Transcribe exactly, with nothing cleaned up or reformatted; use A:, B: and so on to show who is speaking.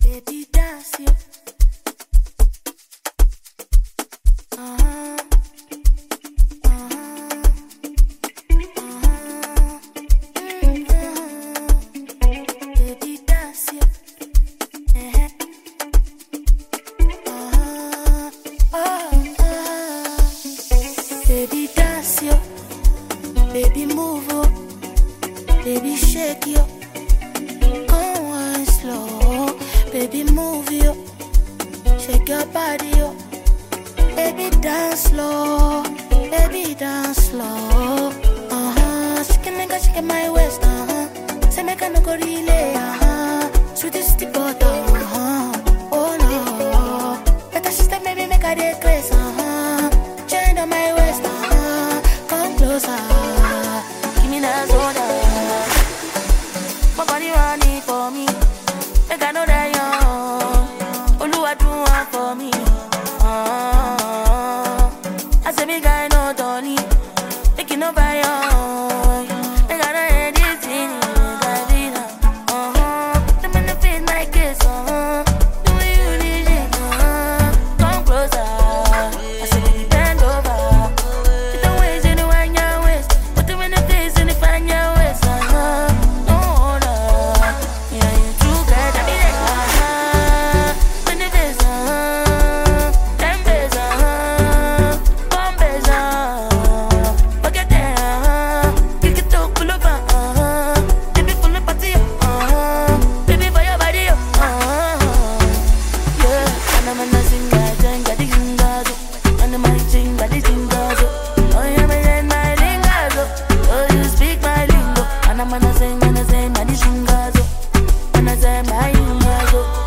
A: Baby, dance you. Uh-huh. Uh-huh. Uh-huh. Mm-hmm. Baby, dance you. Uh-huh. Uh-huh. Uh-huh. Baby, dance you. Baby, move up. Baby, shake you. Go on slow. Baby, move you. Shake your body up. Baby, dance slow. Baby, dance slow. Uh-huh. Shake a nigga, shake my waist. Uh-huh. Say make a no go relay. Uh-huh. Sweetest the butter. Uh-huh. Oh no. Better sister, maybe make a day grace. Uh-huh. Chain on my waist. Uh-huh. Come closer. Give me that soda. My body running for me. Make I know that young. Oluwa do one for me. Uh, I say me guy no Tony. Make you no buy young. Make I know hear this thing. Uh-huh. The man that fit my case. Uh-huh. Do you need it? Uh-huh. Come closer. I say baby bend over. You don't waste anyone your waist. Put them in the face and if I your waist. Uh-huh. No order. Yeah, you too good. I be like, uh-huh. When the face, uh-huh. Ten days, uh-huh. One days, uh-huh. Forget that, uh-huh. Kick it up, pull up, uh-huh. Baby, full of party, uh-huh. Baby, for your body, uh-huh. Yeah, and I'm gonna sing that, and got the singers up. And I'm gonna sing that the singers up. Oh, yeah, me sing my lingers up. Oh, you speak my lingo. And I'm gonna sing, gonna sing that the singers up. And I say my lingers up.